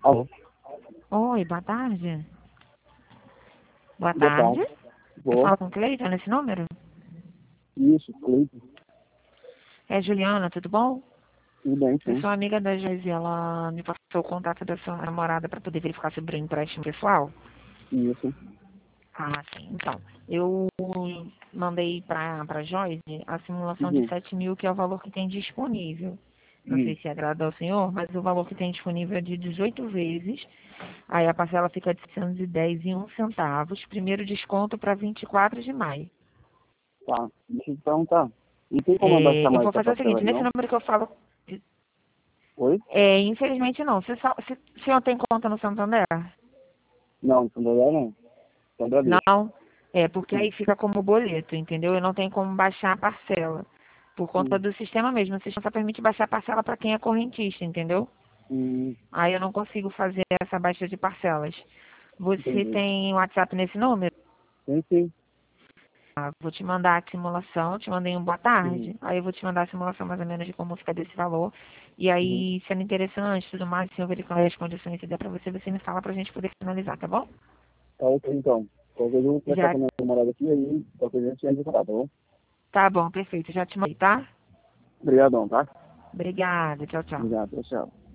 Alô, Oi, boa tarde. Boa boa tarde. tarde. Eu Boa. falo com Cleiton nesse número? Isso, Cleiton. É Juliana, tudo bom? Tudo bem, Eu sim. sou amiga da Joyce, ela me passou o contato da sua namorada para poder verificar sobre o empréstimo pessoal. Isso. Ah, sim. Então, eu mandei para Joyce a simulação de Uhum. 7 mil, que é o valor que tem disponível. Não Uhum. sei se agrada ao senhor, mas o valor que tem disponível é de 18 vezes. Aí a parcela fica de 610,01 centavos. Primeiro desconto para 24 de maio. Tá. Deixa eu te perguntar. Não tem como abaixar Eu mais vou essa fazer o parcela seguinte, aí, nesse não? número que eu falo, Oi? infelizmente não. O senhor tem conta no Santander? Não, Santander não. Só Bradesco. Não. É, porque Hum. aí fica como boleto, entendeu? Eu não tenho como baixar a parcela. Por conta Hum. do sistema mesmo. O sistema só permite baixar a parcela para quem é correntista, entendeu? Hum. Aí eu não consigo fazer essa baixa de parcelas. Você Entendi. tem WhatsApp nesse número? Sim, sim. Ah, vou te mandar a simulação, te mandei um boa Uhum. tarde. Aí eu vou te mandar a simulação mais ou menos de como fica desse valor. E Uhum. aí, sendo interessante, tudo mais, se eu verificar as condições que der pra você, você me fala pra gente poder finalizar, tá bom? Tá ok, então. Qualquer coisa eu vou conversar com Já, a minha namorada aqui, aí qualquer coisa a gente entra em contato, tá bom? tá bom, perfeito. Já te mandei, tá? Obrigadão, tá? Obrigada, tchau, tchau. Obrigado, tchau.